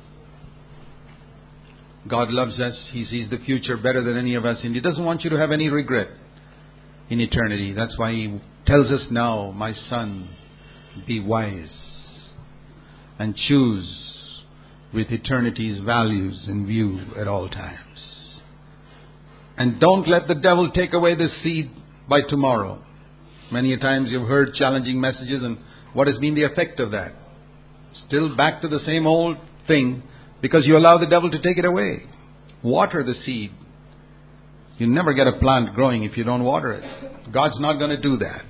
God loves us. He sees the future better than any of us, and He doesn't want you to have any regret in eternity. That's why He tells us now, my son, be wise and choose with eternity's values in view at all times. And don't let the devil take away this seed by tomorrow. Many a times you've heard challenging messages, and what has been the effect of that? Still back to the same old thing because you allow the devil to take it away. Water the seed. You never get a plant growing if you don't water it. God's not going to do that.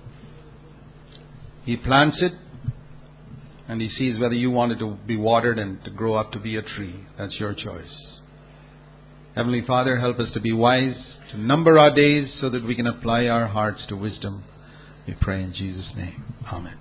He plants it and He sees whether you want it to be watered and to grow up to be a tree. That's your choice. Heavenly Father, help us to be wise, to number our days so that we can apply our hearts to wisdom. We pray in Jesus' name. Amen.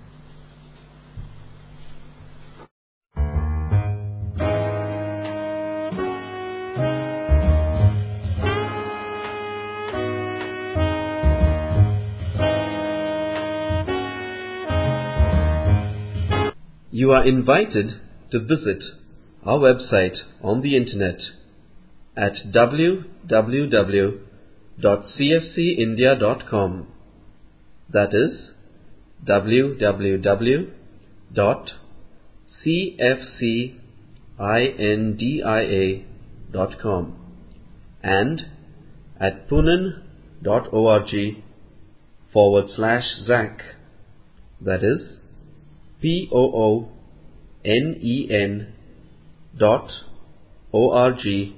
You are invited to visit our website on the internet at w w w dot c f c india dot com. That is w w w dot c f c india dot com and at poonen dot org forward slash Zach. That is P O O N E N dot O R G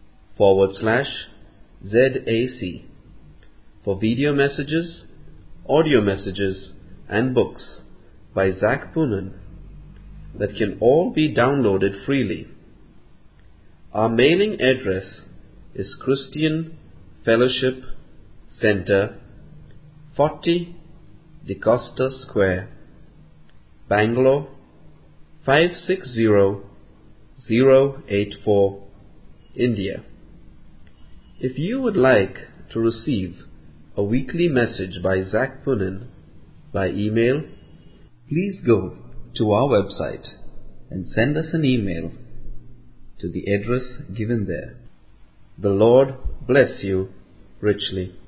forward slash Z A C for video messages audio messages and books by Zac Poonen that can all be downloaded freely. Our mailing address is Christian Fellowship Center, forty DeCosta Square, Bangalore five six zero zero eight four, India. If you would like to receive a weekly message by Zac Poonen by email, please go to our website and send us an email to the address given there. The Lord bless you richly.